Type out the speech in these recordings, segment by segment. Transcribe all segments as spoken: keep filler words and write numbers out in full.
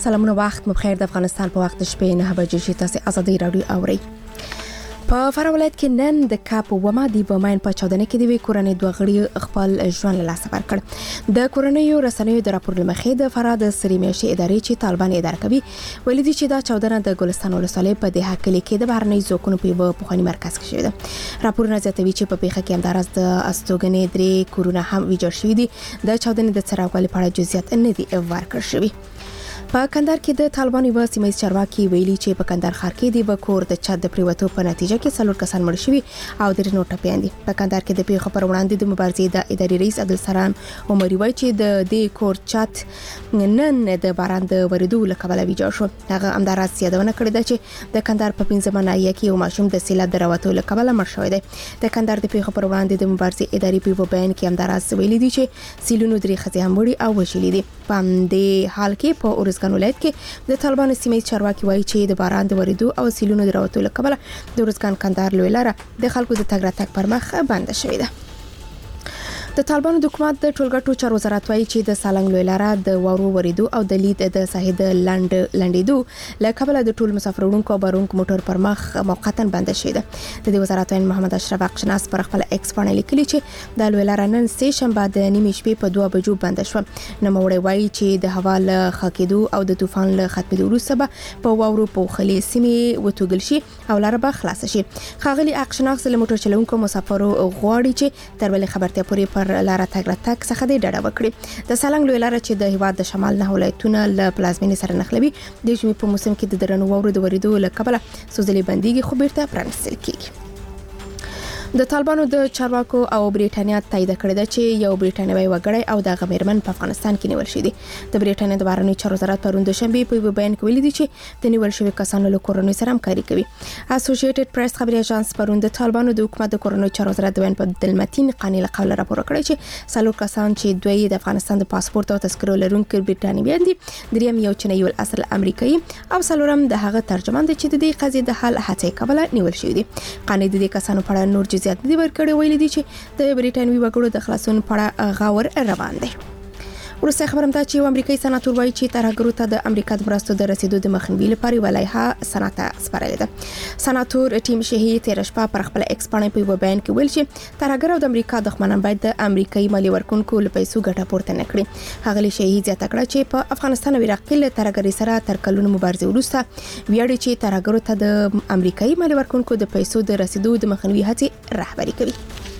سلامونه، وخت مو بخیر. د افغانستان په وخت شپې نه بجې چې تاسو ازادي رادیو اورئ. په فراه ولایت کې نن د کاپ ومه دی بماین په چاودنه کې دی کورنۍ دوه غړي خپل ژوند له لاسه ورکړ. د کورنۍ رسنیو د راپور لمخې د فراه د سریمیشي ادارې چې طالبان اداره کوي ویلي دي چې دا چاودنه د ګلستان ولسوالۍ په دهه کلي کې د بهرنۍ ځواکونو په پخوانی مرکز کې شوې ده. راپورونه زیاتوي چې په پیښه کې همدارس د استوګنې درې کورونه هم ویجاړ شوي دي. د چاودنې د څراغوالي په اړه جزئیات نه دي ورکړل شوي. په کندهار کې د طالبانو یو سیمه چارواکي ویلي چې په کندهار ښار کې د بکور د چت د پریوتو په نتیجه کې څلور کسان مړ شوي او درې نور ټپیان دي. په کندهار کې د پیښو پر وړاندې د مبارزې د اداري رئیس عبدالسلام عمري وایي چې د دې کور چت نن د باران د وریدو له کبله ویجاړ شو. هغه همدارس یادونه کړې ده چې د کندهار په پنځمه ناحیه کې یو ماشوم د سیلاب د راوتو له کبله مړ شوی دی. د کندهار د پیښو پر وړاندې د مبارزې اداري په بیان کې همدارس ویلي دي چې سیلونو درې ښځې هم مړې او وژلې دي. په دې حال کې په اورزګان ولایت کې د طالبانو سیمې چارواکي وایي چې د باران د وریدو او سیلونو د راوتو له کبله د اورزګان کندهار لوی لاره د خلکو د تګ راتګ پر مخ بنده شوې ده. د طالبانو د حکومت د ټولګټو چارو وزارت وایي چې د سالنګ لوی لاره د وارو وریدو او د لید د ساحې د لند لندیدو له کبله د ټول مسافرونکو او بارونکو موټر پر مخ موقتا بنده شوې ده. د دې وزارت وایي محمد اشرف اقشناس پر خپل ایکس باندې لیکلي چې د لوی لاره نن سه شنبه د نیمې شپې په دوه بجو بنده شو. نوموړی وایي چې د هوا له خاکېدو او د طوفان له ختمېدو وروسته په وارو په خلې سیمې وتوګل شي او لاره به خلاص شي. خاغلی اقشناس له موټر چلونکو مسافرو غواړي چې تر بلې خبرتیا پورې پر لاره تګ راتګ څخه د ډډه وکړي. د سالنګ لوی لاره چې د هیواد د شمال نه ولایتونه له پلازمینې سره نښلوي د ژمي په موسم کې د درنو واورو د وریدو له کبله سوزلې بنديږي خو بیرته پرانستل کیږي. د طالبانو د چارواکو او بریټانیا تایید کړی دی چې یو بریټانیوي وګړی او د غمیرمن په افغانستان کې نیول شوی دی. د بریټانیا د بهرنیو چارو وزارت پرون د شنبه په یو بیان کې ویلي دی چې د نیول شوی کسانو له کورنۍ سره همکاري کوي. اسوسییټډ پریس خبري اژانس پرون د طالبانو د حکومت د کورنیو چارو وزارت د بیان په دلمتین قانی له قوله راپور کړی چې څلور کسان چې دوی د افغانستان د پاسپورت او تذکرو لرونکي بریټانیویان دي، دریم یو چینایي اصل امریکایي او څلورم د هغه ترجمان دی چې د دې قضیې د حل هڅه کوله نیول شوی دی. قانی د دې کسانو په اړه نور جزئیات دی ورکړي ویلي دي چې د بریټانوي وګړو د خلاصون په اړه غور روان دی. ورسته خبرم ده چې امریکایي سناتور وایي چې ترهګرو ته د امریکا د مرستو د رسیدو د مخنیوي لپاره ولایحه سنات سپارلې ده. سناتور ټیم شهي تیر شپه پر خپل ایکس باندې په بیان کې ویل چې ترهګر او د امریکا دښمنان باید د امریکایي مالی ورکونکو له پیسو ګټه پورته نه کړي. هغه شهي زیاته کړه چې په افغانستان او عراق کې له ترهګرۍ سره تر کلونو مبارزې وروسته ویاړي چې ترهګرو ته د امریکایي مالی ورکونکو د پیسو د رسیدو د مخنیوي هڅې رهبري کوي.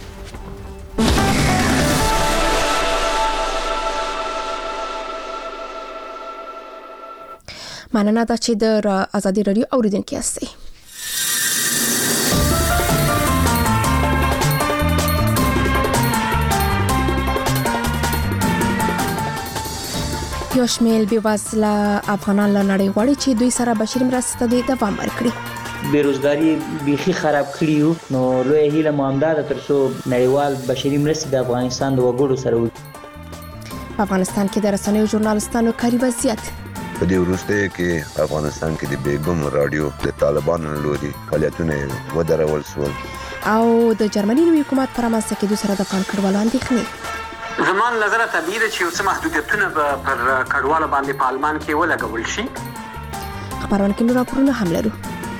مننه ده چې د ازادي رادیو اوریدونکو یاستئ. یو شمېر بېوزله افغانان له نړۍ غواړي چې دوی سره بشري مرستې ته دوام ورکړي. بیروزګاری بیخي خراب کړیو نو لوی هیله مو همدا ده تر څو نړیوال بشري مرستې د افغانستان د وګړو سره وي. په افغانستان کې د رسنیو ژورنالستانو کاري وضعیت په دې وروسته کې افغانستان کې د بیګم رادیو د طالبانو لوري فعالیتونه ودرول شول او د جرمني نوي حکومت پر رامنځته کېدو سره د افغان کډوالو اندېښنې. زموږ نظر طبیعي ده چې یو څه محدودیتونه به پر کډوالو باندې په آلمان کې ولګول شي. خبرونه کې نور راپورونه هم لرو.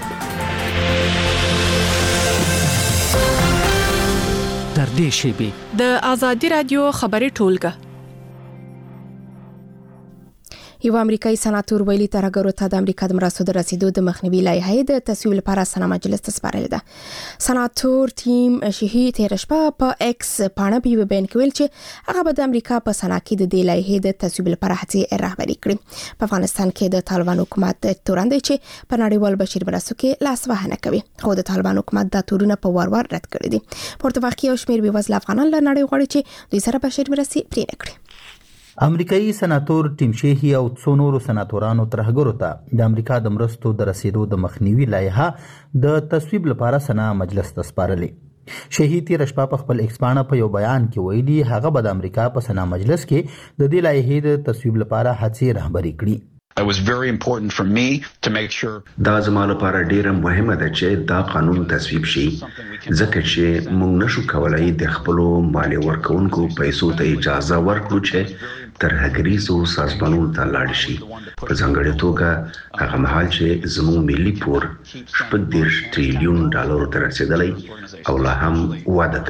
تر دې شیبې د ازادي رادیو خبري ټولګه. یو امریکایي سناتور ویلي ترهګرو ته د امریکا د مرستو د رسیدو د مخنیوي لایحه د تصویب لپاره سنا مجلس ته سپارلې ده. سناتور ټیم شهي تیر شپه په ایکس باندې په بیان کې ویل چې هغه به د امریکا په سنا کې د دې لایحه د تصویب لپاره هڅې رهبري کړي. په افغانستان کې د طالبان حکومت تورن دی چې په نړیوال بشري مرستو کې لاس وهنه کوي، خو د طالبان حکومت د تورونه په وار وار رد کړی دي. پورته وخت یو شمېر بېوزله افغانان له نړۍ غواړي چې دوی سره بشري مرستې پرې نه کړي. امریکایي سناتور ټیم شهي او څو نورو سناتورانو ترهګرو ته د امریکا د مرستو د رسیدو د مخنیوي لایحه د تصویب لپاره سنا مجلس ته سپارلې. شهي تیر شپه په خپل ایکس باندې په یو بیان کې ویلي هغه به د امریکا په سنا مجلس کې د دې لایحې د تصویب لپاره هڅې رهبري کړي. It was very important for me to make sure دا زما لپاره ډیره مهمه ده چې دا قانون تصویب شي ځکه چې موږ نشو کولای د خپل مالی ورکونکو پیسو ته اجازه ورکړو چې ترهګریزو سازمانونو ته لاړ شي، په ځانګړې توګه هغه مهال چې زموږ ملي پور شپږ دېرش تریلیون ډالرو ته رسېدلی او لا هم وده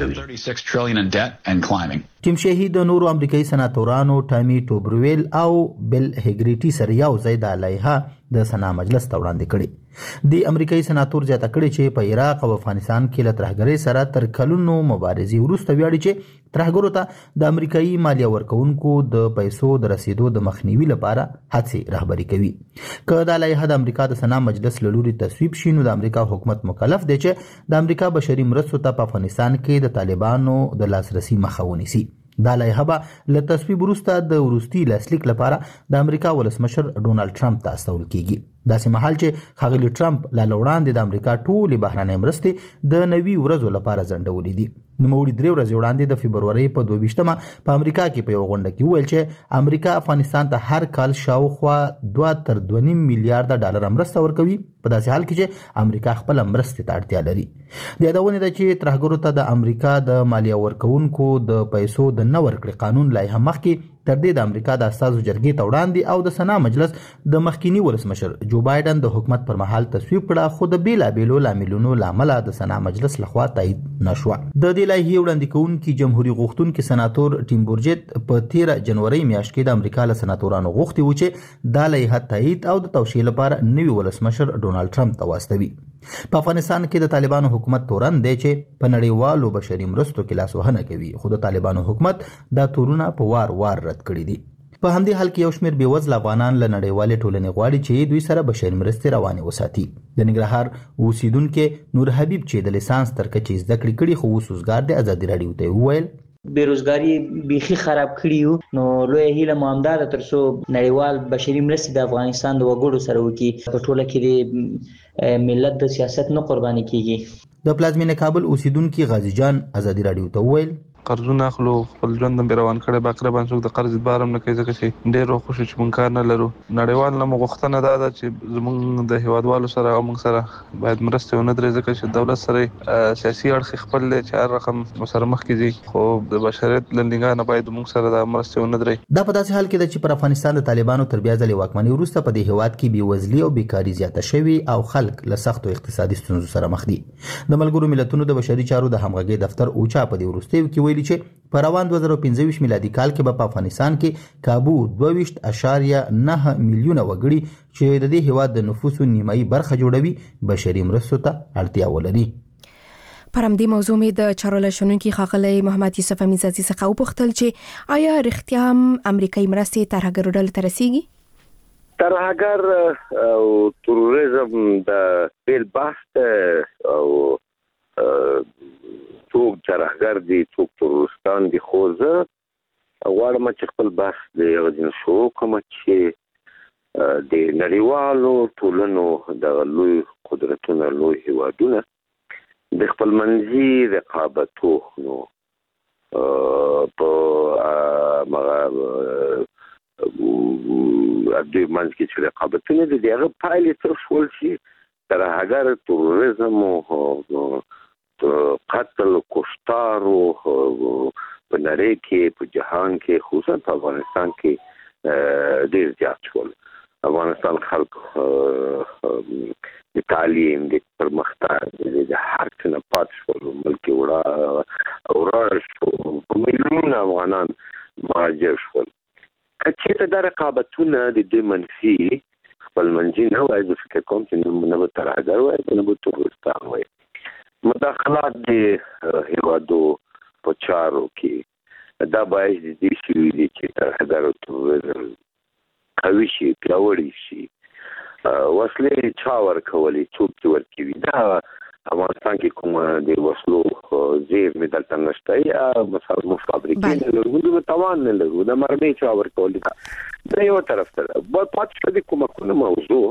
کوي. ټیم شهي د نورو امریکایي سناتورانو ټامي ټوبرویل او بل هګریټي سره یو ځای د لایحه د سنا مجلس ته وړاندې کړي. د امریکایي سناتور زیاته کړي چې په عراق او افغانستان کې له ترهګرۍ سره تر کلونو مبارزې وروسته ویاړي چې ترهګرو ته د امریکایي مالیه ورکوونکو د پیسو د رسیدو د مخنیوي لپاره هڅې رهبري کوي. که دا لایحه د امریکا د سنا مجلس له لوري تصویب شي نو د امریکا حکومت مکلف دی چې د امریکا بشري مرستو ته په افغانستان کې د طالبانو د لاسرسي مخه ونیسي. دا لایحه به له تصویب وروسته د وروستي لاسلیک لپاره د امریکا ولسمشر ډونالد ټرمپ ته استول کیږي. داسې مهال چې ښاغلي ټرمپ لا وړاندې د امریکا ټولې بهرنۍ مرستې د نوي ورځو لپاره ځنډولې دي. نوموړي درې ورځې وړاندې د فبرورۍ په دوه ویشتمه په امریکا کې په یو غونډه کې وویل چې امریکا افغانستان ته هر کال شاوخوا دوه تر دوه نیم میلیارډ ډالر مرسته ورکوي، په داسې حال کې چې امریکا خپل مرستې ته اړتیا لري. د یادونې ده چې ترهګرو ته د امریکا د مالیه ورکوونکو د پیسو د نه ورکړې قانون لایحه مخکې تر دې د امریکا د استازو جرګې ته وړاندې او د سنا مجلس د مخکینی ولسمشر جو بایدن د حکومت پر مهال تصویب کړه، خو د بیلابیلو لاملونو له امله د سنا مجلس لخوا تایید نشوه. د دې لایحې وړاندې کوونکي جمهوریت غوښتونکي سناتور ټیم بورجیت په تیره جنوري میاشت کې د امریکا له سناتورانو غوښتي و چې دا لایحه تایید او د توشیح لپاره نوي ولسمشر ډونالد ټرمپ ته واستوي. په افغانستان کې د طالبانو حکومت تورن دی چې په نړیوالو بشري مرستو کې لاسوهنه کوي، خو د طالبانو حکومت دا تورونه په وار وار رد کړي دي. په همدې حال کې یو شمېر بېوزله افغانان له نړیوالې ټولنې غواړي چې دوی سره بشري مرستې روانې وساتي. د ننګرهار اوسیدونکي نور حبیب چې د لیسانس تر کچې زده کړې کړي خو اوس وزګار دی ازادي راډیو ته وویل بیروزګاری بیخي خراب کړیو، نو لوی هیله مو همدا ده تر څو نړیوال بشري مرستې د افغانستان د وګړو سره وکړي، په ټوله کې د ملت د سیاست نه قرباني کیږي. د پلازمینې کابل اوسیدونکي غازی جان ازادي راډیو ته وویل قرضونه اخلو، خپل ژوند هم روان کړی، باقره باندې څوک د قرض بار هم نه کوي ځکه چې ډېر خوشو چې مونږ کار نه لرو. نړیوال نه مو غوښتنه دا ده چې زمونږ د هیوادوالو سره او مونږ سره باید مرستې ونه درې ځکه چې دولت سره سیاسي اړخ خپل دی چې هر رقم سره مخکې ځي، خو د بشریت له نګاه نه باید مونږ سره د مرستې ونه درې. دا په داسې حال کې ده چې پر افغانستان د طالبانو تر بیا ځلې واکمنۍ وروسته په دې هیواد کې بېوزلي او بیکاري زیاته شوې او خلک له سختو اقتصادي ستونزو سره مخ دي. د ملګرو ملتونو د بشري چارو د همغږۍ دفتر اوچا په دې وروستیو کې ویلي چې په روان دوه زره پنځه ویشت میلادي کال کې به په افغانستان کې کابو دوه ویشت اشاریه نه میلیونه وګړي چې د دې هیواد د نفوسو نیمایي برخه جوړوي بشري مرستو ته اړتیا ولري. پر همدې موضوع مې د چارو لشنونکي ښاغلی محمد یوسف امیرزادي څخه وپوښتل چې آیا رښتیا هم امریکایي مرستې ترهګرو ډلو ته رسیږي؟ ترهګر او تروریزم د بیل بحث او څوک ترهګر دي څوک تروریستان دي، خو زه غواړم چې خپل بحث د یو ځین شروع کوم چې د نړیوالو ټولنو د لوی قدرتونو لوی هیوادونه د خپلمنځي رقابتو نو په هغه دوی منځ کې چې رقابتونه دي هغه پایلې څه شول چې ترهګر تروریزم او قتل کشتار په نړۍ کې په جهان کې خصوصا په افغانستان کې ډېر زیات شول. افغانستان خلک د تعلیم د پرمختګ د هر څه نه پات شول، ملک وړه وړه شو، په میلیونونه افغانان مهاجر شول. که چېرته دا رقابتونه د دوی منفي خپلمنځي نه وای، زه فکر کوم چې نه به ترهګر وای نه به تروریستان وای. مداخلات د هیوادو په چارو کې دا باعث دي چې چې ترهګر او تروریزم قوي شي، پیاوړي شي. وسلې چا ورکولې، څوک ورکوي؟ دا افغانستان کې کوم د وسلو زیرمې دلته نشته، یا مثلا موږ فابریکې نه لرو، موږ توان نه لرو، د مرمۍ چا ورکولې. دا یو طرف ته بل پاتې شو د کومکونو موضوع.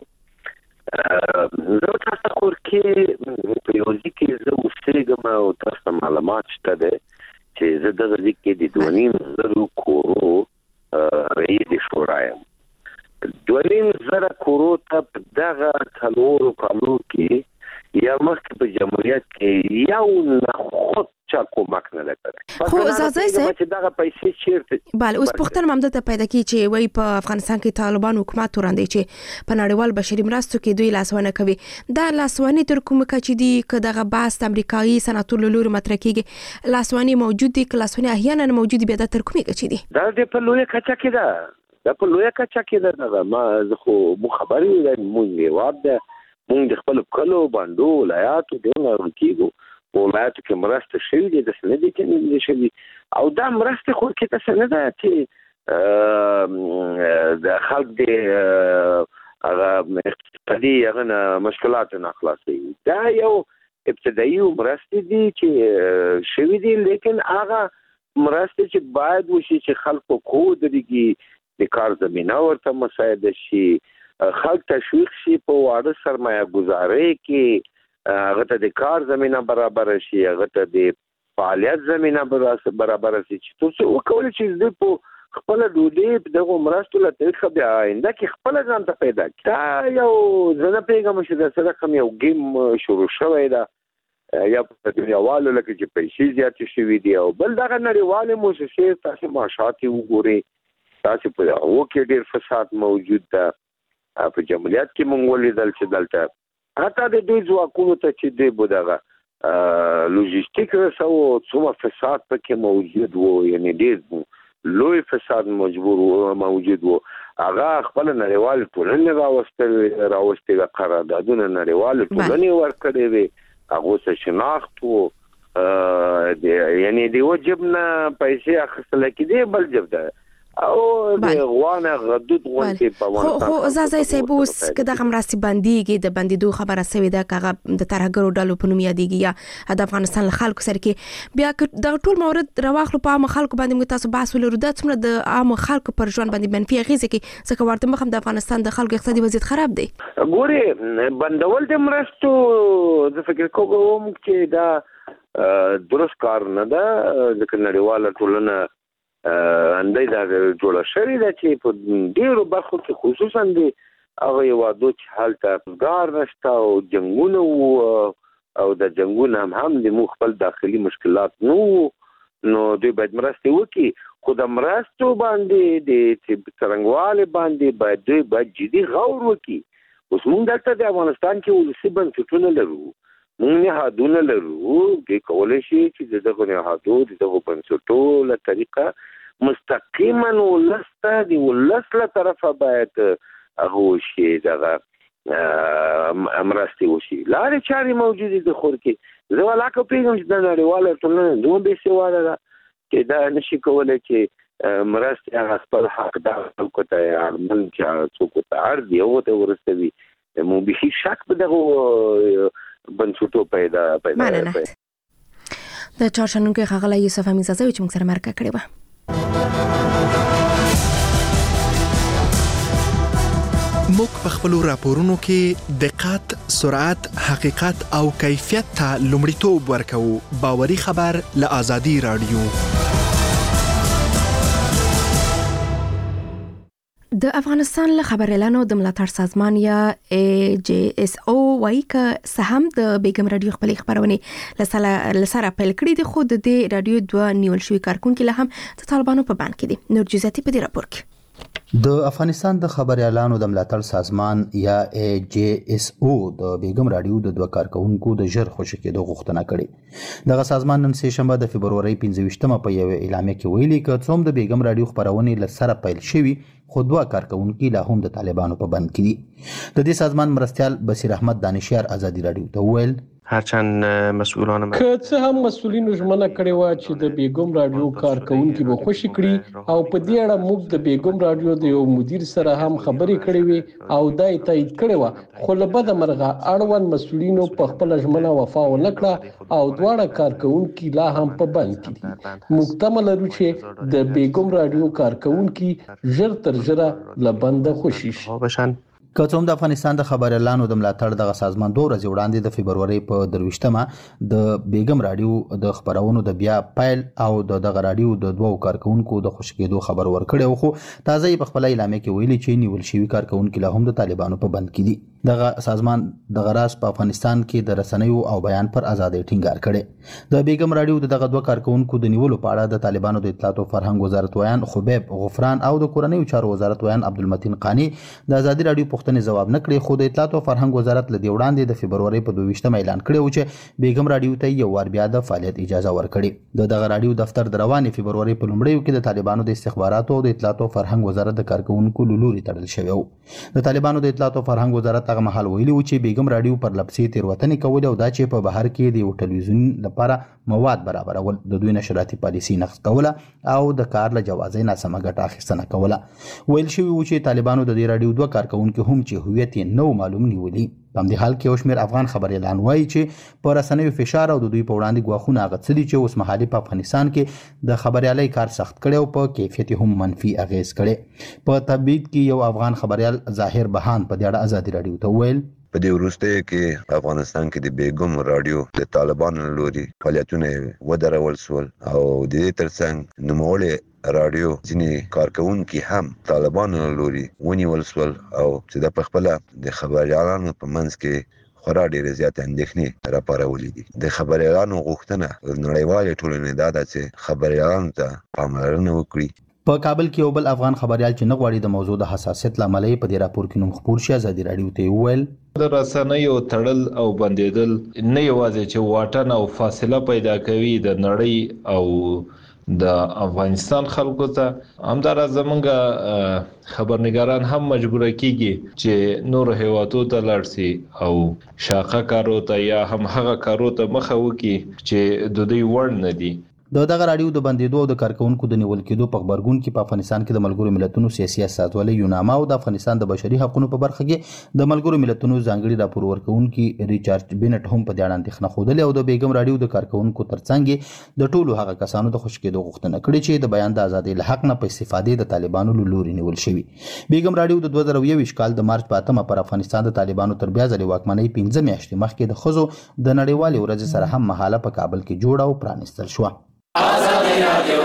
زه تاسو خور کې په یو ځای کې زه اوسېږم او تاسو معلومات شته دی چې زه دغه ځای کې د دوه نیم زرو کورو رئیس شورا یم. دوه نیم زره کورو ته په دغه څلورو کالو کې یا مخکې په جمهوریت کې یو نخود چا کومک نه لکړي خو زازای صاحب چې دغه پیسې چیرته بله اوس پوښتنه مې همدلته پیدا کی چې وایي په افغانستان کې طالبان حکومت وړاندې چې په نړیوال بشري مرستو کې دوی لاسوهنه کوي دا لاسوهنې تر کومه کچې دي که دغه بحث د امریکایي سناتور له لوري مطرح کېږي لاسوهنې موجود دي که لاسوهنې احیانا موجود دي بیا دا تر کومې کچې دي دا د په لویه کچه کې ده دا په لویه کچه کې ده ما زه خو مو خبرې ده مونږ هېواد ده مونږ د خپلو کلو بانډو ولایاتو دغه کېږو په ولایاتو کې مرسته شوي دي داسې نه دي چې نه دي شوي او دا مرستې خو کې داسې نه ده چې د خلک د هغه اقتصادي هغه نه مشکلاتو نه خلاصوي دا یو ابتدایي مرستې دي چې شوي دي لیکن هغه مرستې چې باید وشي چې خلکو کو درېږي د کار زمینه ورته مساعده شي خلک تشویق شي په واړه سرمایه ګزارۍ کې هغه ته د کار زمینه برابر شي هغه ته د فعالیت زمینه برابر شي چې تاسو وکولای شئ د په خپل ډوډۍ دغه مرستو له طریقه بیا آینده کې خپل ځان ته پیدا کړئ دا یو زنه پیغام چې د سره کوم یو گیم شروع شوی دا یا په دنیاوالو لکه چې پیسې زیاتې شوي دي او بل دغه نړیوالې موسسې تاسو معاشات وګورئ تاسو په هغو کې ډېر فساد موجود ده په جمهوریت کې مونږ ولیدل چې دلته حتی د دوی ځواکونو ته چې دی بو دغه لوجستیک رسو څومره فساد پکې موجود و یعنی ډېر لوی فساد مجبور موجود و هغه خپل نړیوال ټولنې راوستل راوستل قراردادونه نړیوال ټولنې ورکړې وي هغه څه شناخت وو یعنی دی وجب نه پیسې اخیستل کېدې بل جب ده او د غوانه غدود غونډې په وانه خو زازای صاحب اوس که دغه مرستې بندېږي د بندېدو خبره سوې ده که هغه د ترهګرو ډلو په نوم یادېږي یا د افغانستان له خلکو سره کې بیا که دغه ټول مورد راواخلو په عامو خلکو باندې موږ تاسو بحث ولرو دا څومره د عامو خلکو پر ژوند باندې منفي اغېزې کوي ځکه ورته مخ هم د افغانستان د خلکو اقتصادي وضعیت خراب دی ګورې بندول د مرستو زه فکر کوم چې دا درست کار نه ده ځکه نړیواله ټولنه اندای دا جوړه شوې ده چې په ډېرو برخو کې خصوصا د هغه هېوادو چې هلته روزګار نشته او جنګونه وو او د جنګونه هم هم د موږ خپل داخلي مشکلات نه وو نو دوی باید مرستې وکړي خو د مرستو باندې د څرنګوالي باندې باید دوی باید جدي غور وکړي اوس موږ دلته د افغانستان کې ولسي بنسټونه لرو موږ نهادونه لرو چې کولی شي چې د دغو نهادو د دغو بنسټو له طریقه مستقیما ولس ته د ولس له طرفه باید هغه وشي دغه مرستې وشي لارې چارې موجودې د خور کې زه ولاکه پوهېږم چې د نړیواله ټولنه دومره بې سواده ده چې دا نشي کولی چې مرستې هغه خپل حقدار خلکو ته اړمن چې څوک ورته اړ دي هغو ته ورسوي مو بیخي شک په دغو بنسټو پیدا پیدا د چارشنونکو ښاغلی یوسف امین زازوی چې موږ سره مرکه کړې وه موږ په خپلو راپورونو کې دقت، سرعت، حقیقت او کیفیت ته لومړیتوب ورکوو. باوري خبر له آزادي رادیو. د افغانستان له خبريالانو د ملاتړ سازمان یا ای جی اس او وايي ک سهم د بیګم رادیو خپل خبرونه لسره پیل کړی دي خو د دې رادیو دوه نیول شوی کارکونکو له هم د طالبانو په بان کې دي. نور جزئیات په دې راپور کې. د افغانستان د خبريالانو د ملاتړ سازمان یا ای جی اس او د بیګم رادیو د دوه کارکونکو د ژر خوشی کېدو غوښتنه کړې. دغه سازمان نن سه شنبه د فبرورۍ پنځه ویشتمه په یو اعلامیه کې ویلي ک څوم د بیګم رادیو خبرونه لسره پیل شوی خو دوه کارکونکو له هم د طالبانو په بند کې دي. د دې سازمان مرستيال بصیر احمد دانشیار آزادي رادیو ته ویل هرچند مسئولان که څه هم مسؤلینو ژمنه کړې و چې د بیګم رادیو کارکونکو به خوشی کړي او په دې اړه موږ د بیګم رادیو د یو مدیر سره هم خبرې کړې وي او دا تایید کړې و خو له بده مرغه اړوند مسؤلینو په خپل ژمنه وفا ونکړه او دواړه کارکونکو لا هم په بند کې دي. موږ تمه لرو چې د بیګم رادیو کارکونکو ژر تر ژره له بند خوشی شي. که څوم د افغانستان د خبريالانو د ملاتړ دغه سازمان دوه ورځې وړاندې د فبروري په درویشتمه د بیګم رادیو د خبرونو د بیا پایل او د دغه رادیو د دوو کارکونکو د خوشکېدو خبر ورکړی خو تازه په خپل اعلامیه کې ویلي چې نیول شوی کارکونکو له هم د طالبانو په بند کې دي دغه سازمان د غراس په افغانستان کې د رسنیو او بیان پر ازادۍ ټینګار کړي د بیګم رادیو د دغه دوه کارکونکو د نیولو په اړه د طالبانو د اطلاعات او فرهنګ وزارت ویان خبیب غفران او د کورنیو چارو وزارت ویان عبدالمتین قانی د ازادي رادیو پوښتنې جواب نه کړي خو د اطلاعات او فرهنګ وزارت له وړاندې د فبروري په دوه اعلان کړی و چې بیګم رادیو ته یو وار بیا د فعالیت اجازه ورکړي د دغه رادیو دفتر د روانې فبروري په لومړیو کې د طالبانو د استخباراتو او د اطلاعات او فرهنګ وزارت د کارکونکو لوري تړل شوی و د طالبانو د اطلاعات او فرهنګ وزارت هغه مهال ویلي و چې بیګم رادیو پر لپسي تیروتنې کول او دا چې په بهر کې د یو ټلویزیون لپاره مواد برابرول د دوی نشراتي پالیسي نقض کوله او د کار له جوازي ناسمه ګټه اخیستنه کوله ویل شوی و چې طالبانو د دې رادیو دوه کارکونکو هم چې هویت یې نو معلوم نیولي په دې حال کې یو شمېر افغان خبريالان وایي چې په رسنیو فشار او د دوی په وړاندې ګواښونه هغه څه دي چې اوس مهالي په افغانستان کې د خبريالۍ کار سخت کړي او په کیفیت هم منفي اغیز کړي په تبعید کې یو افغان خبريال ظاهر بهان په دې اړه ازادي رادیو ته ویل په دې وروسته کې افغانستان کې د بیګم رادیو د طالبانو لوري فعالیتونه ودرول سول او د دې ترڅنګ نوموړي رادیو ځینې کارکونکي هم طالبانو لوري ونیول سول او چې د خپل د خبريالانو په منځ کې خورا ډېر زیات اندېښنې راپارولې دي د خبريالانو غوښتنه نړیوالې ټولنې دا ده چې خبريالانو ته پاملرنه وکړي په کابل کې یو بل افغان خبريال چې نه غواړي د موضوع د حساسیت لامل په دې راپور کې نوم خپور شي ازادي رادیو ته ویل د رسنیو تړل او بندیدل نه یوازې چې واټن او فاصله پیدا کوي د نړۍ او د افغانستان خلکو ته همدار زمونږ خبرنګاران هم مجبور کیږي چې نور هیوادو ته لاړ شي او شاقه کارو ته یا هم هغه کارو ته مخه وکړي چې د دوی وړ نه دي د دغه رادیو د بندیدو او د کارکونکو د نیول کېدو په خبرګون کې په افغانستان کې د ملګرو ملتونو سیاسي استازولۍ یوناما او د افغانستان د بشري حقوقو په برخه کې د ملګرو ملتونو ځانګړي راپور ورکونکي ریچارډ بینټ هم په دې اړه اندېښنه خوده او د بیګم رادیو د کارکونکو ترڅنګ د ټولو هغه کسانو د خوشکېدو غوښتنه کړې چې د بیان د ازادۍ له حق نه په استفادې د طالبانو لوري نیول شوی بیګم رادیو د دوه زره یو کال د مارچ په اتمه پر افغانستان د طالبانو تر بیا ځلې واکمنۍ پنځه میاشتې مخکې د خزو د نړیوالې ورځې سره هم مهاله په کابل کې جوړ او پرانستل شو آزادی رادیو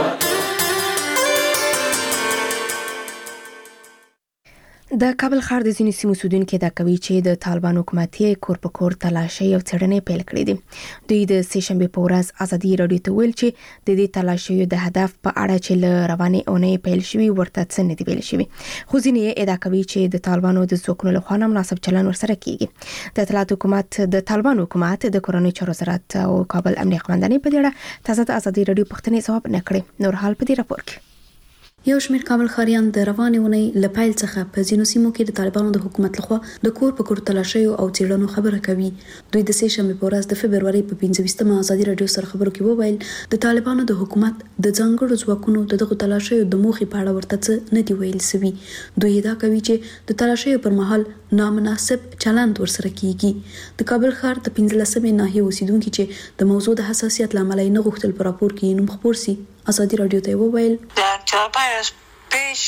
د کابل ښار د ځینې سیمو اوسیدونکو دا کوي چې د طالبان حکومت یې کور په کور تلاشي او څېړنې پیل کړې دي دوی د سه شنبه په ورځ ازادي رادیو ته ویل چې د دې تلاشي د هدف په اړه چې ل روانې اونۍ پیل شوی ورته څه نه دی ویل شوی خو ځینې یې ادعا کوي چې د طالبانو د ځواکونو لخوا مناسب چلن ورسره کیږي د اطلاعات حکومت د طالبان حکومت د کورنۍ چارو وزارت او کابل امنیه قومندانۍ په دې اړه تازه د ازادي رادیو پوښتنې ځواب نه کړي نور حال په دې راپور کې یو شمېر کابل ښاریان د روانې اونۍ له پیل څخه په ځینو سیمو کې د طالبانو د حکومت لخوا د کور په کور تلاشیو او څېړنو خبره کوي دوی د سه شنبه په ورځ د فبروري په پنځه ازادي رادیو سره خبرو کې وویل د طالبانو د حکومت د ځانګړو ځواکونو دغه تلاشیو د موخې په اړه ورته څه نه دی ویل سوي دوی دا کوي چې د تلاشیو پر مهال نامناسب چلند ورسره کیږي د کابل ښار د پنځلسمې ناحیې اوسیدونکو چې د موضوع د حساسیت لامل نه غوښتل په راپور کې نوم خپور سي ازادي رادیو ته وویل در چهار پنج پیش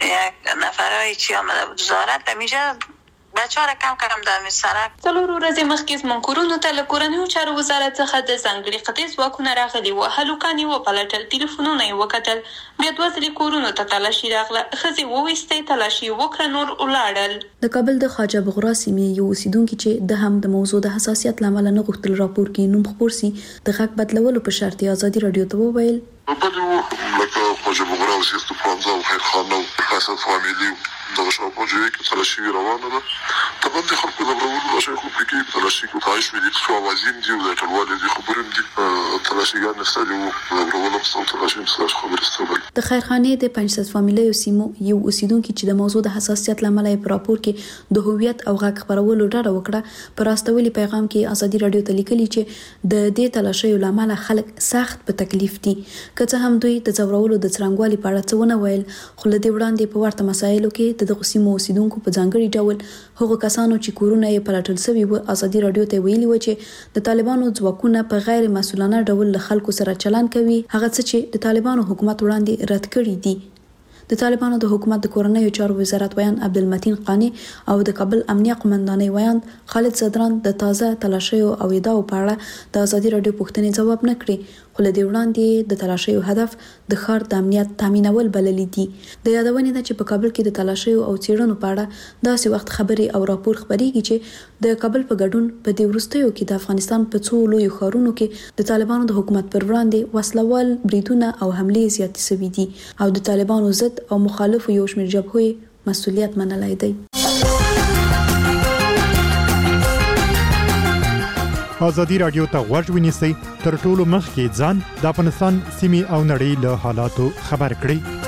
یک نفرایی چې آمده بود وزارت همیشه بچه ها را کم کم در سرک څلور ورځې مخکې زموږ کورونو ته له کورنیو چارو وزارت څخه د ځانګړي قطعي ځواکونه راغلي وو هلوکان یې وپلټل تلیفونونه یې وکتل بیا دوه ځلې کورونو ته تلاشي راغله ښځې وویستې تلاشي وکړه نور ولاړل د کابل د خواجه بغرا سیمې یو اوسیدونکي چې د هم د موضوع د حساسیت لامل نه غوښتل راپور کې نوم خپور سي د غږ بدلولو په شرط ازادي رادیو ته وویل بدلو لکه خواجه بغرا او سیستو پرانزا او خیر خان او حسن فامیلی دغه شاوخوا جوړې کې تلاشي روانه ده طبعا د خلکو د برابرولو د شیخو پکې تلاشي کې تعایش ملي څو اوازین دي او د ټولوالې دي خبرې دي تلاشيګان نستلي او د برابرولو په څو تلاشي مساج خبرې ستوبل د خیرخانې د پنځه فامیلی سیمو یو اوسیدونکو چې د موضوع د حساسیت لامل په راپور کې د هویت او غږ خبرولو ډاډه وکړه پر استولي پیغام کې ازادي رادیو ته لیکلي چې د دې تلاشي لامل خلک سخت په تکلیف دي که هم دوی د ځورولو د څرنګوالي په اړه څه ونه ویل خو له دې وړاندې په ورته مسایلو کې د دغه سیمو اوسیدونکو په ځانګړي ډول هغو کسانو چې کورونه یې پلټل شوي وو ازادي رادیو ته ویلي و چې د طالبانو ځواکونه په غیر مسؤلانه ډول له خلکو سره چلن کوي هغه څه چې د طالبانو حکومت وړاندې رد کړي دي د طالبانو د حکومت د کورنیو چارو وزارت ویان عبدالمتین قانی او د کابل امنیه قومندانۍ ویان خالد زدران د تازه تلاشیو او ادعاو په اړه د ازادي راډیو پوښتنې ځواب نه کړي، خو له دې وړاندې د تلاشیو هدف د ښار د امنیت تامینول بللی دي. د یادونې ده چې په کابل کې د تلاشیو او څېړنو په اړه داسې وخت خبرې او راپور خبرېږي چې د کابل په ګډون په دې وروستیو کې د افغانستان په څو لویو ښارونو کې د طالبانو د حکومت پر وړاندې وسلوال بریدونه او حملې زیاتې شوي دي او د طالبانو ضد او مخالفو یو شمېر جبهو مسؤلیت منلی دی. ازادي راډیو ته غوږ ونیسئ تر ټولو مخکې ځان د افغانستان سیمې او نړۍ له حالاتو خبر کړئ.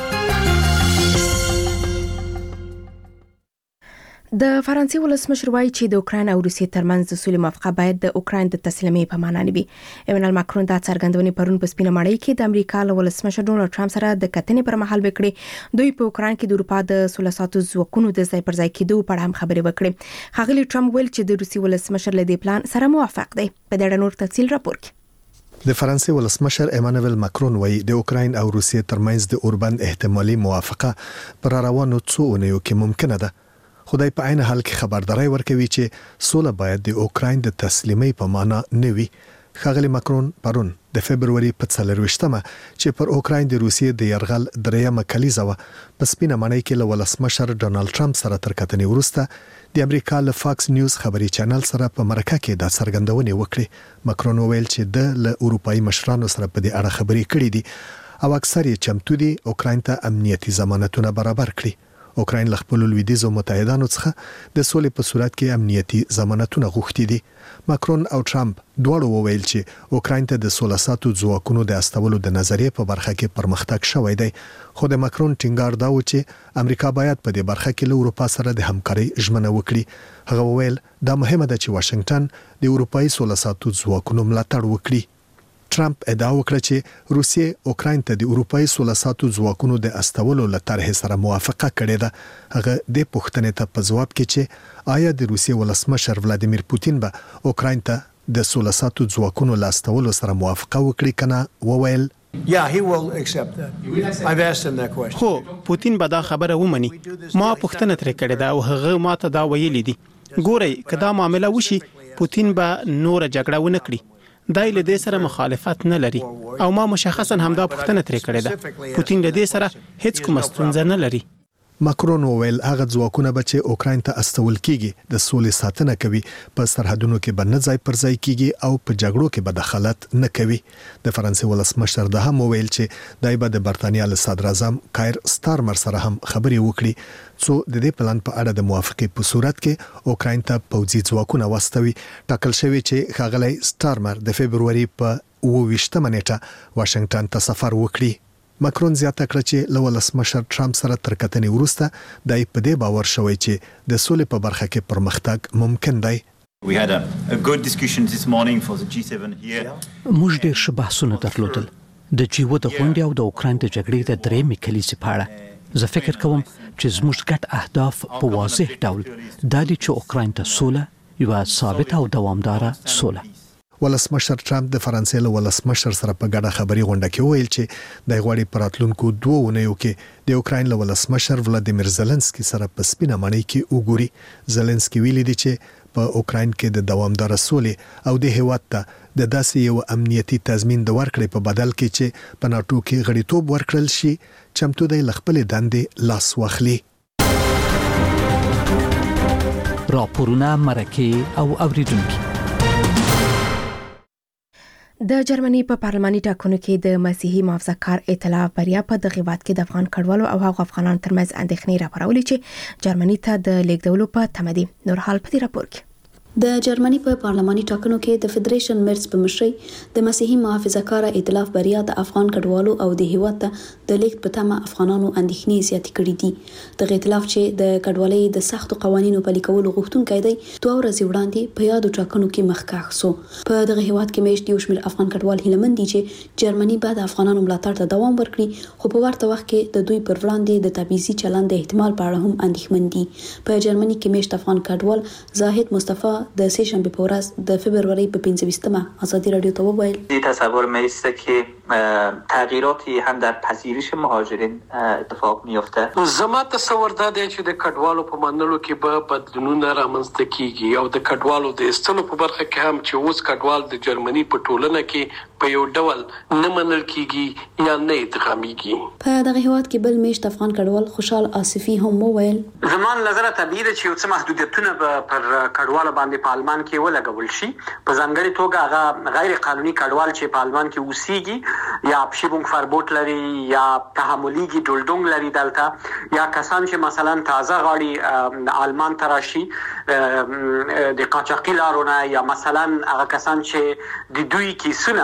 د فرانسې ولسمشر وایي چې د اوکراین او روسیې ترمنځ د سولې موافقه باید د اوکراین د تسلیمۍ په معنا نه وي. ایمانوئل ماکرون دا څرګندونې پرون په سپینه ماڼۍ کې د امریکا له ولسمشر ډونالډ ټرمپ سره د کتنې پر مهال وکړې. دوی په اوکراین کې د اروپا د سولې ساتو ځواکونو د ځای پر ځای کېدو په اړه هم خبرې وکړې. ښاغلي ټرمپ ویل چې د روسي ولسمشر له دې پلان سره موافق دی. په دې اړه نور تفصیل راپور کې. د فرانسې ولسمشر ایمانوئل ماکرون وایي د اوکراین او روسیې ترمنځ د اوربند احتمالي موافقه پر روانو څو اونیو کې ممکنه ده. خدای په عین حال کې خبرداري ورکوي چې سوله باید د اوکراین د تسلیمۍ په معنا نه وي. ښاغلي ماکرون پرون د فبرवरी په څلرويشتمه چې پر اوکراین د روسیې د يرغل دریمه کلیزه و په سپینه ماڼۍ کې له ولسمشر ډونالډ ټرمپ سره تر کتنې وروسته د امریکا له فاکس نیوز خبري چینل سره په مرکه کې د څرګندونې وکړې. ماکرون ویل چې د له اروپאי مشرانو سره په دې اړه خبرې کړې دي او اکثر یې چمتو دي اوکراین ته امنیتي ضمانتونه برابر کړي. اوکراین له خپل لویدیځو متحدانو څخه د سولې په صورت کې امنیتي ضمانتونه غوښتي دي. ماکرون او ټرمپ دواړو وویل چې اوکراین ته د سولې ساتو ځواکونو د استولو د نظریې په برخه کې پرمختګ شوی دی، خو د ماکرون ټینګار دا و چې امریکا باید په دې برخه کې له اروپا سره د همکارۍ ژمنه وکړي. هغه وویل دا مهمه ده چې واشنگټن د اروپאי سولې ساتو ځواکونو ملاتړ وکړي. ټرمپ ادعا وکړه چې روسیې اوکراین ته د اروپאי سولې ساتو ځواکونو د استولو لپاره سره موافقه کړې ده. هغه د پوښتنې ته په جواب کې چې آیا د روسیې ولسمشر ولادیمیر پوتین به اوکراین ته د سولې ساتو ځواکونو لاستولو سره موافقه وکړي کنه وویل Yeah, he will accept that. I've asked him that question. خو پوتین به دا خبره ومني. ما پوښتنه ترې کړې ده او هغه ماته دا ویلي دي. ګورئ کدا معاملې وشي پوتین به نور جګړه ونه کړي. دای له دې سره مخالفت نه لري او ما مشخصا همدا پوښتنه ترې کړې ده. پوتین له دې سره هیڅ کوم ستونزه نه لري. ماکرون وویل هغه ځواکونه به چې اوکراین ته استول کیږي د سولې ساتنه کوي، په سرحدونو کې به نه ځای پر ځای کیږي او په جګړو کې به دخالت نه کوي. د فرانسې ولسمشر د هم وویل چې دای به د برتانیا له صدر اعظم کایر سټارمر سره هم خبرې وکړي څو د دې پلان په اړه د موافقې په صورت کې اوکراین ته پوځي ځواکونه واستوي. ټاکل شوی چې ښاغلی سټارمر د فبرवरी په اووه ویشتمه نیټه واشنگټن ته سفر وکړي. ماکرون زیاته کړ چې له ولسمشر ټرمپ سره تر کتنې وروسته دای په دې باور شوی چې د سولې په برخه کې پرمختګ ممکن دی. We had a, a good discussion this morning for the G seven here. موږ ډېر ښه بحثونه درلودل د جی اوه د غونډې او د اوکراین د جګړې د درېمې کلیزې په اړه. زه فکر کوم چې زموږ ګډ اهداف په واضح ډول دا دي چې اوکراین ته سوله، یوه ثابته او دوامداره سوله. ولسمشر ټرمپ د فرانسې له ولسمشر سره په ګډه خبري غونډه کې ویل چې د غوړي پراتلونکو دوه ونیو کې د اوکراین له ولسمشر ولادیمیر زيلنسکي سره په سپینه ماڼۍ کې وګوري. زيلنسکي ویلي دی چې په اوکراین کې د دوامدار سولې او د هیواد ته د داسې یو امنیتي تضمین د ورکړې په بدل کې چې په ناتو کې غړیتوب ورکړل شي چمتو دی خپل دندې لاس واخلي. راپورونه مرکه او اوریدونکو. د جرمني په پارلماني ټاکنو کې د مسیحي محافظه‌کار ائتلاف بریا په دغه وخت کې د افغان کډوالو او هغو افغانانو ترمنځ اندېښنې راپارولې چې جرمني ته د لیږدولو په تمه دي. نور حال په دې راپور کې د جرمني په پارلماني ټاکنو کې د فدریشن مرز په مشرۍ د مسیحي محافظه‌کار ائتلاف بریا د افغان کډوالو او د هیواد ته د لیږد په تمه افغانانو اندېښنې زیاتې کړې دي. د ائتلاف چې د کډوالۍ د سختو قوانینو پلي کولو غوښتونکی دی دوه ورځې وړاندې په یادو ټاکنو کې مخکښ سو. په دغه هیواد کې مېشت یو شمېر افغان کډوال هیلهمند دي چې جرمني به د افغانانو ملاتړ ته دوام ورکړي، خو په ورته وخت کې د دوی پر وړاندې د تبعیضي چلند د احتمال په اړه هم اندېښمن دي. په جرمني کې مېشت افغان کډوال زاهد مصطفی د سه شنبه په ورځ د فبرवरी په پنځه ویشتمه ازادي رادیو ته وویل این تصور میسته که تغییراتی هم در پذیرش مهاجرین اتفاق میفته. زما تصور دا دی چې د کډوالو په منلو کې به بدلونونه رامنځته کیږي او د کډوالو د استلو په برخه کې هم چې اوس کډوال د جرمني په ټولنه کې په یو ډول نه منل کیږي یا نه ادغامیږي. په دغه هیواد کې بل میشت افغان کډوال خوشحال آصفي هم وویل زمان نظر طبیعي ده چې یو څه محدودیتونه به پر کډوالو باندې په آلمان کې ولګول شي. په ځانګړي توګه هغه غیر قانوني کډوال چې په آلمان کې اوسېږي یا پشیبونګ فربوت لري یا تحمليږي ډولډونګ لري دلته یا کسان چې مثلا تازه غاړي آلمان ته راشي د قاچاقي لارونه یا مثلا هغه کسان چې د دوی کیسونه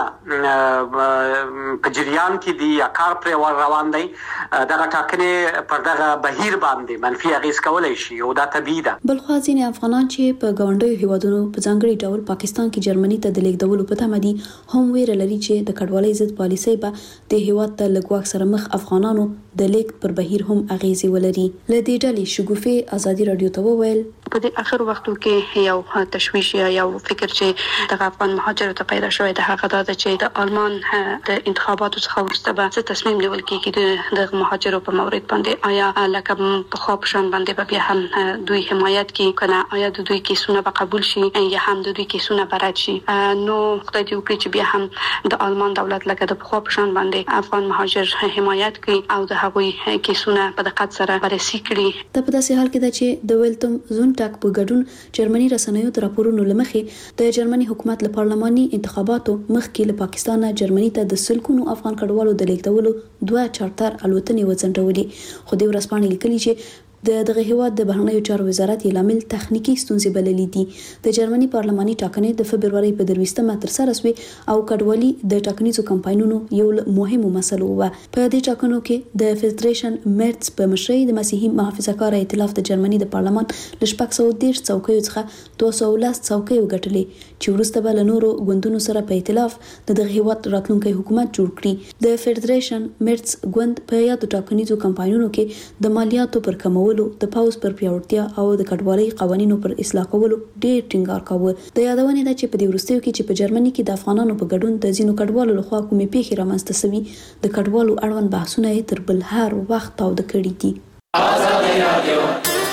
په جریان کې دي یا کار پر روان دي دغه ټاکنې پر دغه بهیر باندې منفي اغیز کولای شي او دا طبیعي ده. بل خو ځینې افغانان چې په ګاونډیو هیوادونو په ځانګړي ډول پاکستان کې جرمني ته د لیږدولو په تمه دي هم ویره لري چې د کډوالۍ ضد پالیسۍ به د هیواد ته لګواک سره مخ افغانانو د لیږد پر بهیر هم اغیزې ولري. له دې ډلې شګوفې ازادي رادیو ته وویل په دې اخر وختو کې یو تشویش یا یو فکر چې د افغان مهاجرو ته پیدا شوی د هغه د چې د آلمان د انتخاباتو څخه وروسته به څه تصمیم نیول کیږي د مهاجرو په مورد باندې آیا لکه په خو په شان باندې به بیا هم دوی حمایت کوي کنه آیا د دوی کیسونه به قبول شي یا هم د دوی کیسونه به رد شي. نو خدای دې وکړي چې بیا هم د آلمان دولت لکه د خو په شان باندې افغان مهاجر حمایت کوي او د هغوی کیسونه په دقت سره بررسي کړي. د په داسې حال کې ده چې د ویلتم زونټاک په ګډون جرمني رسنیو د راپورونو لمخې د جرمني حکومت له پارلماني انتخاباتو مخکې له پاکستانه جرمني ته د سلګونو افغان کډوالو د لیږدولو دوه چارتر الوتنې وځنډولې. خو د ورځپاڼې لیکلي چې د دغه هیواد د بهرنیو چارو وزارت یې لامل تخنیکی ستونزې بللې دي. د جرمني پارلماني ټاکنې د فبرवरी په درويشتمه تر سره شوې او کډوالي د ټاکنیزو کمپاینونو یو مهمه مسله و. په دې ټاکنو کې د فدریشن مرتس په مشرۍ د مسیحي محافظه‌کار ائتلاف د جرمني د پارلمان ل شپږ سوه دېرش څوکیو څخه دوه سوه لس څوکۍ وګټلې چې وروسته به له نورو ګوندونو سره په ائتلاف د دغه هیواد راتلونکي حکومت جوړ کړي. د فدریشن مرتس ګوند په یادو ټاکنیزو کمپاینونو کې د مالیاتو پر کمولو د پاوز پر پیاوړتیا او د کډوالۍ قوانینو پر اصلاح کولو ډېر ټینګار کاوه. د یادونې ده چې په دې وروستیو کې چې په جرمني کې د افغانانو په ګډون د ځینو کډوالو لخوا کومې پیښې رامنځته شوي د کډوالو اړوند بحثونه یې تر بل هر وخت تاوده کړي دي. ازادي رادیو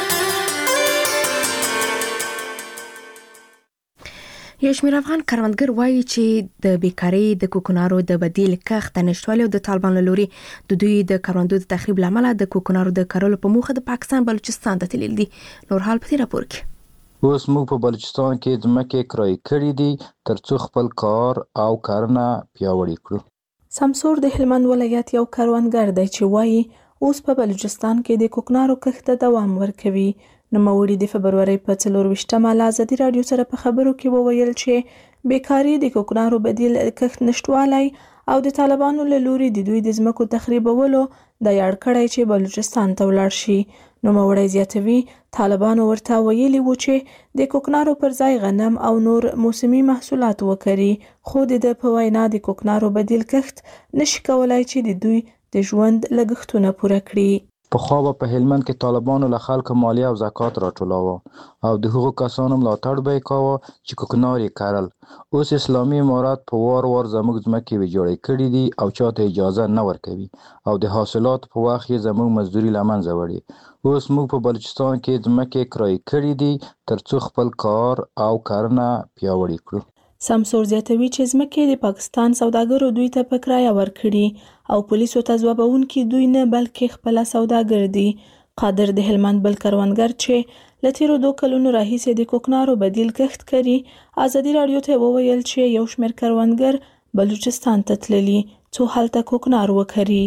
یو شمېر افغان کروندګر وایي چې د بیکارۍ د کوکنارو د بدیل کښت نشټوالي او د طالبان له لوري د دوی د کروندو د تخریب لامل د کوکنارو د کرلو په موخه د پاکستان بلوچستان ته تلل دي. نور حال په دې راپور کې اوس موږ په بلوچستان کې د مکه کرای کړی دي ترڅو خپل کار او کارونه پیاوړي کړو. سمسور د هلمند ولایت یو کروندګر دی چې وایي اوس په بلوچستان کې د کوکنارو کښت دوام ورکوي. نوموړي د فبرवरी په څلور ویشتمه له ازادي رادیو سره په خبرو کې وویل چې بیکاري د کوکنارو بدیل کښت نشټوالی او د طالبانو له لوري د دوی د ځمکو تخریبولو د یاد کړی چې بلوچستان ته ولاړ شي. نوموړي زیاتوي طالبانو ورته ویلي و چې د کوکنارو پر ځای غنم او نور موسمي محصولات وکړي، خو د په وینا د کوکنارو بدیل کښت نشي کولای چې د دوی د ژوند لګښتونه پوره کړي. په خو په هلمند کې طالبانو له خلکو مالیه او زکات راټولاوه او د هغو کسانو ملاتړ به یې کاوه چې کوکنار یې کرل. اوس اسلامي امارات په وار وار زموږ ځمکې ویجاړې کړي دي او چاته اجازه نه ورکوي او د حاصلات په وخت یې زموږ مزدوري له منځه وړي. اوس موږ په بلوچستان کې ځمکې کرایې کړي دي ترڅو خپل کار او کارونه پیاوړي کړو. سمسور زیاتوي چې ځمکې د پاکستان سوداګرو دوی ته په کرایه ورکړي او پولیسو ته ځوابونکي دوی نه بلکې خپل سوداګر دي. قادر د هلمند بل کروندګر چې له تیرو دوه کلونو راهیسې د کوکنارو بدیل کښت کوي ازادي رادیو ته وویل چې یو شمېر کروندګر بلوچستان ته تللي څو هلته کوکنار وکري.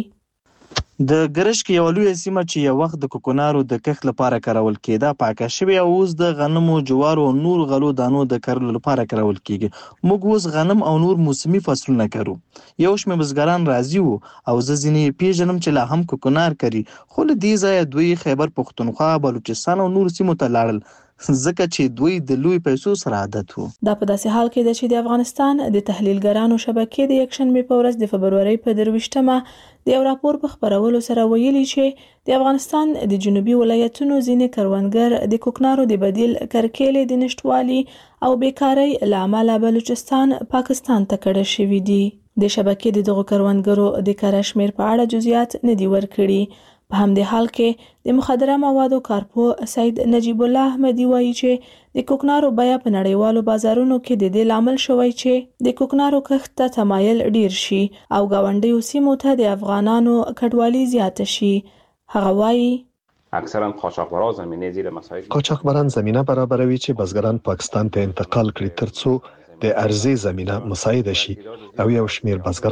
د ګرشک یو لوی سیمه چې یو وخت د کوکنارو د کښت لپاره کارول کېده پاکه شوې او اوس د غنمو، جوارو او نور غلو دانو د کرلو لپاره کارول کېږي. موږ اوس غنم او نور موسمي فصلونه کرو. یو شمېر بزګران راضي وو او زه ځینې پیژنم چې لا هم کوکنار کري، خو له دې ځایه دوی خیبر پښتونخوا، بلوچستان او نور سیمو ته لاړل. ځکه چې دوی د لوی پیسو سره عادت وو. دا په داسې حال کې ده چې د افغانستان د تحلیلګرانو شبکې د یکشنبه په ورځ د فبرورۍ په درویشتمه د یو راپور په خبرولو سره ویلي چې د افغانستان د جنوبي ولایتونو ځینې کروندګر د کوکنارو د بدیل کرکېلې د نشټوالي او بیکارۍ له امله بلوچستان پاکستان ته کډه شوي دي. د شبکې د دغو کروندګرو د کره شمیر په اړه جزئیات نه دي ورکړي. په همدې حال کې د مخدره موادو کارپو سید نجیب الله احمدي وایي چې د کوکنارو بیه په نړیوالو بازارونو کې د دې لامل شوی چې د کوکنارو کښت ته تمایل ډیر شي او ګاونډیو سیمو ته د افغانانو کډوالي زیاته شي. هغه وایي اکثرا قاچاقبران زمینه زیر مسایل قاچاقبران زمینه برابروي چې بزګران پاکستان ته انتقال کړي ترڅو د ارزي زمینه مساعده شي او یو شمیر بزګران